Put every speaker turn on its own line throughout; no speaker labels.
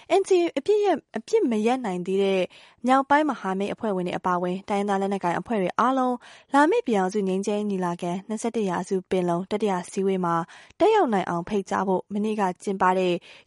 NCA အပြစ်မရက်နိုင်သေးတဲ့မြောက်ပိုင်းမဟာမိတ်အဖွဲ့ဝင်တွေအပါအဝင်တိုင်းရင်းသားလက်နက်ကိုင်အဖွဲ့တွေအားလုံးလာမယ့်ပြည်အောင်စုငြိမ်းချမ်းရေးညီလာခံ21ရာစုပင်လုံတတိယစည်းဝေးမှာတက်ရောက်နိုင်အောင်ဖိတ်ကြားဖို့မနေ့ကကျင်းပတဲ့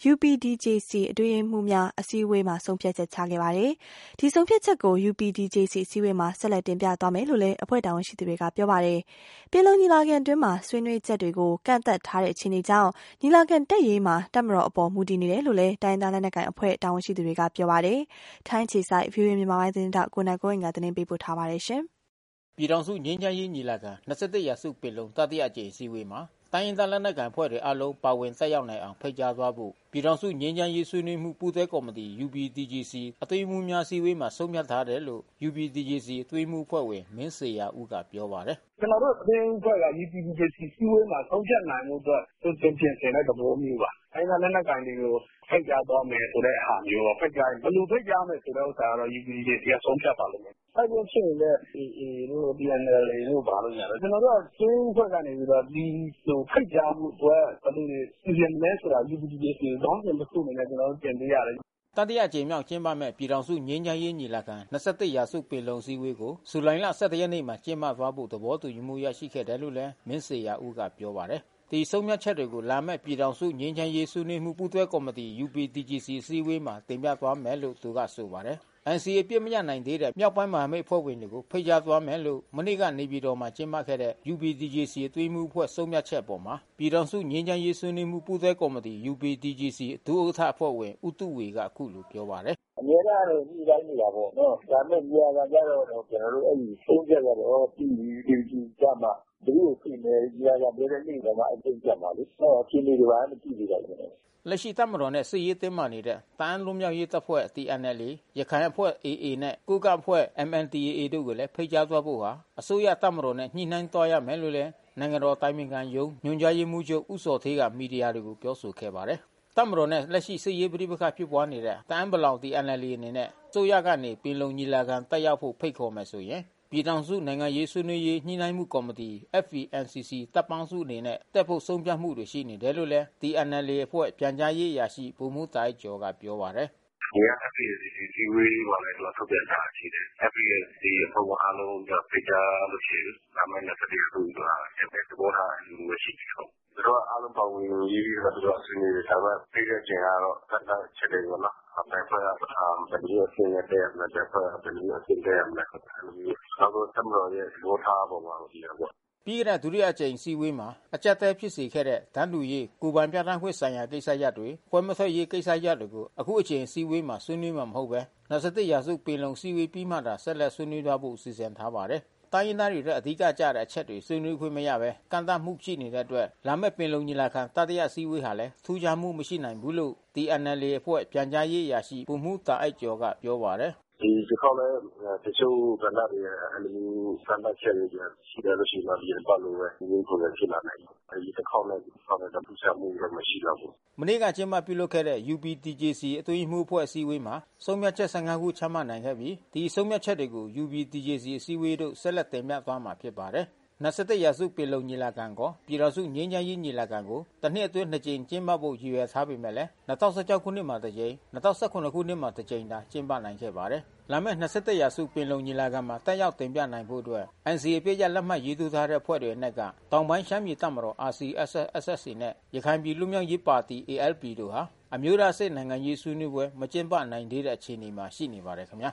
UPDJC အတွင်းရေးမှူးများအစည်းအဝေးမှာဆုံးဖြတ်ချက်ချခဲ့ပါတယ်။ဒီဆုံးဖြတ်ချက်ကို UPDJC အစည်းအဝေးမှာဆက်လက်တင်ပြသွားမယ်လို့လည်းအဖွဲ့တာဝန်ရှိသူတွေကပြောပါတယ်။ပင်လုံညီလာခံအတွင်းမှာဆွေးနွေးချက်တွေကိုကန့်သက်ထားတဲ့အခြေအနေကြောင့်ညီလာခံတက်ရေးမှာတပ်မတော်အပေါ်မူတည်နေတယ်လို့လည်းတိုင်းဒေသလက်နက်ကိုင်အဖွဲ့တာဝန်ရှိသူတွေကပြောပါတယ်။ထိုင်းခြေဆိုင် VOA မြန်မာပိုင်းသတင်းတောက်ကိုနိုင်ကိုင်ကသတင်းပေးပို့ထားပါတယ်ရှင်
။ပြည်ထောင်စုငြိမ်းချမ်းရေးညီလာခံ21ရာစုပင်လုံတတိယအကြိမ်အစည်းအဝေးမှာတိုင်းရင်းသားလက်နက်ကိုင်အဖွဲ့တွေအားလုံးပါဝင်တက်ရောက်နိုင်အောင်ဖိတ်ကြားသွားဖို့ပြည်ထောင်စုငြိမ်းချမ်းရေးဆွေးနွေးမှုပူးတွဲကော်မတီ UPDJC အတွင်းရေးမှူးများအစည်းအဝေးမှာဆုံးဖြတ်ထားတယ်လို့ UPDJC အတွင်းရေးမှူးအဖွဲ့ဝင်မင်းစေရာဦးကပြောပါတယ်
။ကျွန်တော်တို့အတွင်းအဖွဲ့က UPDJC စည်းဝေးမှာဆုံးဖြတ်နိုင်မှုအတွက်ပြင်ဆင်တဲ့သဘောမျိုးပါ။တိုင်းရင်းသားလက်နက်ကိုင်တွေကိုဖိတ်ကြားသွားမယ်ဆိုတဲ့ဟာမျိုးပါ။ဖိတ်ကြားရင်ဘယ်လိုဖိတ်ကြားမယ်ဆိုတဲ့ဥစ္စာကတော့ UPDJC ကဆုံးဖြတ်ပါလိမ့်မယ်။အဲ့ဒီဖြစ်ရင်လည်း AA တို့ PNLA တို့ပါလို့ရတယ်။ကျွန်တော်တို့ကအတွင်းအဖွဲ့ကနေပြီးတော့ဒီလိုဖိတ်ကြားမှုအတွက်ဘယ်လိုပြင်မလဲဆိုတာ UPDJC ကိုတောင်းဆိုမှုအနေနဲ့ကျွန်တော်တို့တင်ပြရတယ်
တတိယအကြိမ်မြောက်ကျင်းပမဲ့ပြည်ထောင်စုငြိမ်းချမ်းရေးညီလာခံ21ရာစုပင်လုံစည်းဝေးကိုဇူလိုင်လ17ရက်နေ့မှာကျင်းပသွားဖို့သဘောတူညီမှုရရှိခဲ့တယ်လို့လည်းမင်းစေရာဦးကပြောပါတယ်။ဒီဆုံးဖြတ်ချက်တွေကိုလာမဲ့ပြည်ထောင်စုငြိမ်းချမ်းရေးဆွေးနွေးမှုပူးတွဲကော်မတီ UPDJC စည်းဝေးမှာတင်ပြသွားမယ်လို့သူကဆိုပါတယ်။ NCA အပြစ်မရနိုင်သေးတဲ့မြောက်ပိုင်းမဟာမိတ်အဖွဲ့ဝင်တွေကိုဖိတ်ကြားသွားမယ်လို့မနေ့ကနေပြည်တော်မှာကျင်းပခဲ့တဲ့ UPDJC အတွင်းမှုအဖွဲ့ဆုံးဖြတ်ချက်ပေါ်မှာပြည်ထောင်စုငြိမ်းချမ်းရေးဆွေးနွေးမှုပူးတွဲကော်မတီ UPDJC ဒုဥက္ကဋ္ဌအဖွဲ့ဝင်ဦးတုဝေကအခုလိုပြောပါတယ်
။အများကတော့ညှိနှိုင်းနေတာပေါ့နော်။ဒါပေမဲ့နေရာကကြတော့ကျွန်တော်တို့အဲ့ဒီဆုံးဖြတ်ရတော့ပြည်သူကြမှာဘယ်လိုဖြစ်နေကြရတဲ့နေ့တော့အသိကြမှာလေ။အခြေအနေတွေဘာမှမကြည့်သေးဘူး
။လက်ရှိတပ်မတော်နဲ့စစ်ရေးတင်းမာနေတဲ့တအန်းလွတ်မြောက်ရေးတပ်ဖွဲ့ TNLA ရခိုင်အဖွဲ့ AA နဲ့ကိုကအဖွဲ့ MNDAA တို့ကိုလည်းဖိတ်ကြားသွားဖို့ဟာအစိုးရတပ်မတော်နဲ့ညှိနှိုင်းသွားရမယ်လို့လည်းနိုင်ငံတော်တိုင်ပင်ခံရုံးညွှန်ကြားရေးမှူးချုပ်ဦးစောထေးကမီဒီယာတွေကိုပြောဆိုခဲ့ပါတယ်။တပ်မတော်နဲ့လက်ရှိစစ်ရေးပဋိပက္ခဖြစ်ပွားနေတဲ့တအန်းပလောင် TNLA အနေနဲ့စိုးရကနေပင်လုံညီလာခံတက်ရောက်ဖို့ဖိတ်ခေါ်မယ်ဆိုရင်ပြည်ထောင်စုနိုင်ငံရေးဆွေးနွေးရေးညှိနှိုင်းမှုကော်မတီ FPNCC တပ်ပေါင်းစုအနေနဲ့တက်ဖို့ဆုံးဖြတ်မှုတွေရှိနေတယ်လို့လည်း TNLA အဖွဲ့ပြန်ကြားရေးအရာရှိဗိုလ်မှူးတာအိုက်ကျော်ကပြောပါတယ်
။ဒီ FPNCC စည်းဝေးမှာလည်းထုတ်ပြန်ထားရှိတယ်။ FPNCC အဖွဲ့ဝင်အားလုံးဖိတ်ကြားလို့ရှိရင်လာမယ့်21ရက်နေ့ကတက်တဲ့သဘောထားရှိတယ်။သူတို့အားလုံးပါဝင်ရေးပြီးတော့သူတို့ဆွေးနွေးတယ်ဒါပေမဲ့ဖိတ်တဲ့ချိန်ကတော့သက်သက်ချက်တယ်ပေါ့နော်။ဘယ်ဖွဲ့ကဘယ်လိုအဆင့်နဲ့တဲ့ဘယ်ဖွဲ့ကဘယ်လိုအဆင့်တဲ့မလဲဆိုတော့နောက်သမတော်ရဲ့သဘောထားပေါ်မှာဒီပေါ့
ပြီးခဲ့တဲ့ဒုတိယအကြိမ်စည်းဝေးမှာအကြက်တဲဖြစ်စေခဲ့တဲ့တန်းတူရေးကိုပိုင်ပြဋ္ဌာန်းခွင့်ဆိုင်ရာကိစ္စရပ်တွေပွဲမထွက်ရေးကိစ္စရပ်တွေကိုအခုအကြိမ်စည်းဝေးမှာဆွေးနွေးမှာမဟုတ်ပဲ21ရာစုပင်လုံစည်းဝေးပြီးမှသာဆက်လက်ဆွေးနွေးသွားဖို့စီစဉ်ထားပါတယ်။တိုင်းရင်းသားတွေရဲ့အဓိကကျတဲ့အချက်တွေဆွေးနွေးခွင့်မရပဲကန့်သတ်မှုဖြစ်နေတဲ့အတွက်လာမယ့်ပင်လုံညီလာခံတတိယစည်းဝေးဟာလည်းထူးခြားမှုမရှိနိုင်ဘူးလို့ TNLA အဖွဲ့ပြန်ကြားရေးအရာရှိဗိုလ်မှူးတာအိုက်ကျော်ကပြောပါတယ်။
ဒီခေါက်လည်းတချို့ကဏ္ဍတွေအဲ့လိုစံတတ်ချက်တွေရှိတယ်လို့ရှိမှဒီပတ်လို့ပဲဒီကိုလည်းဖြစ်လာနိုင်တယ်။အဲဒီတစ်ခေါက်လည်းဆောက်တဲ့ပူချမှုလည်းမရှိတော့ဘူး
။မနေ့ကကျင်းပပြုလုပ်ခဲ့တဲ့ UPDJC အတွင်းမှုအဖွဲ့အစည်းအဝေးမှာဆုံးဖြတ်ချက်15ခုချမှတ်နိုင်ခဲ့ပြီးဒီဆုံးဖြတ်ချက်တွေကို UPDJC အစည်းအဝေးတို့ဆက်လက်တင်ပြသွားမှာဖြစ်ပါတယ်။21ရာစုပင်လုံညီလာခံကိုပြည်ထောင်စုငြိမ်းချမ်းရေးညီလာခံကိုတစ်နှစ်အတွင်း2ကြိမ်ကျင်းပဖို့ရည်ရွယ်ထားပေမဲ့လည်း2016ခုနှစ်မှာတစ်ကြိမ်2018ခုနှစ်မှာတစ်ကြိမ်သာကျင်းပနိုင်ခဲ့ပါတယ်။လာမယ့်21ရာစုပင်လုံညီလာခံမှာတက်ရောက်တင်ပြနိုင်ဖို့အတွက် NCA ပြည့်ရလက်မှတ်ရေးထိုးထားတဲ့အဖွဲ့တွေအနက်ကတောင်ပိုင်းရှမ်းပြည်တပ်မတော် RCSS/SSA နဲ့ရခိုင်ပြည်လူမျိုးရေးပါတီ ALP တို့ဟာအမျိုးသားစစ်နိုင်ငံရေးဆွေးနွေးပွဲမကျင်းပနိုင်သေးတဲ့အခြေအနေမှာရှိနေပါတယ်ခင်ဗျာ